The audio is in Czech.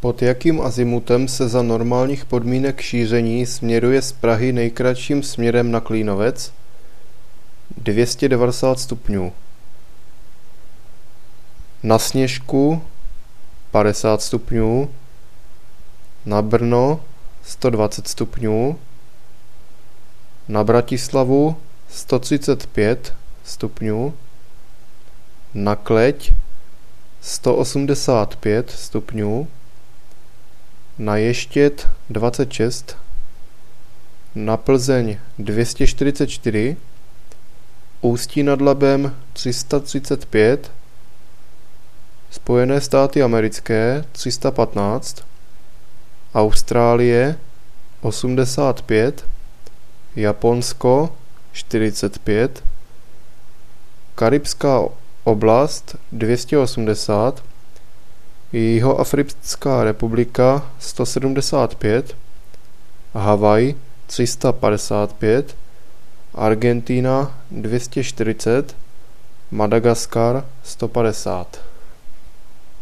Pod jakým azimutem se za normálních podmínek šíření směruje z Prahy nejkratším směrem na Klínovec? 290 stupňů. Na Sněžku 50 stupňů. Na Brno 120 stupňů. Na Bratislavu 135 stupňů. Na Kleť 185 stupňů. Na Ještěd 26, na Plzeň 244, Ústí nad Labem 335, Spojené státy americké 315, Austrálie 85, Japonsko 45, Karibská oblast 280, Jihoafrická republika 175, Havaj 355, Argentina 240, Madagaskar 150.